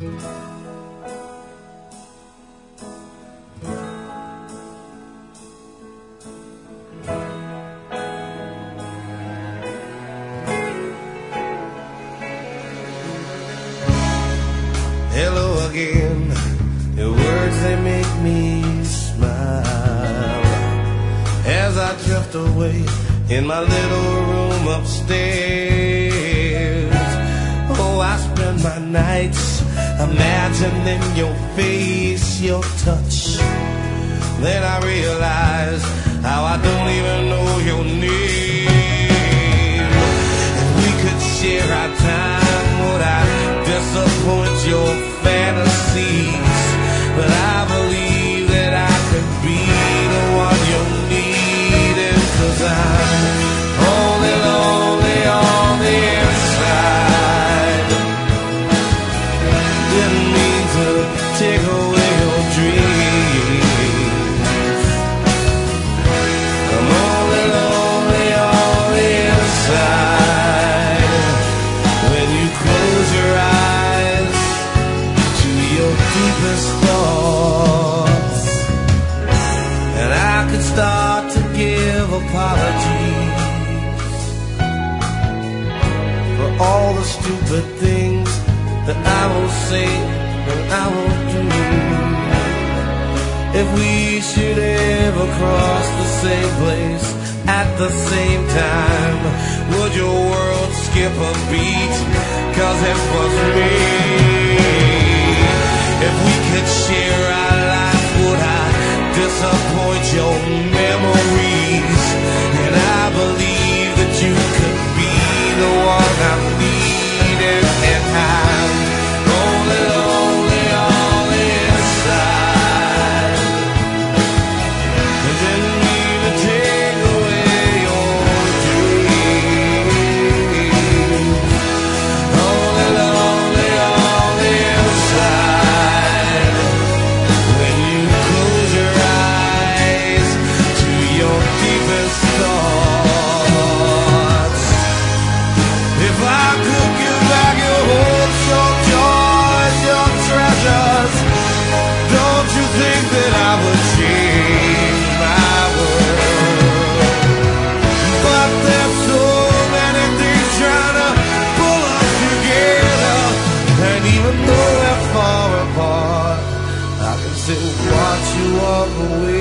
Hello again, your words they make me smile as I drift away in my little room upstairs. Oh, I spend my nights imagining your face, your touch. Then I realize how I don't even know your name. If we could share our time, would I disappoint your fantasies? But I believe that I could be the one you needed, 'cause I'm only lonely on the inside. Didn't mean to take away your dreams. I'm only lonely on the inside. When you close your eyes to your deepest thoughts, and I could start to give apologies for all the stupid things that I will say and I will do. If we should ever cross the same place at the same time, would your world skip a beat? 'Cause it was me. If we could share our life, would I disappoint your memories? And I believe that you could be the one I needed, and I'm only lonely on the inside. Didn't mean to take away your dreams. Only lonely on the inside. When you close your eyes to your deepest thoughts. If I could give back your hopes, your joys, your treasures, don't you think that I would change my world? But there's so many things trying to pull us together, and even though we're far apart, I can still watch you walk away.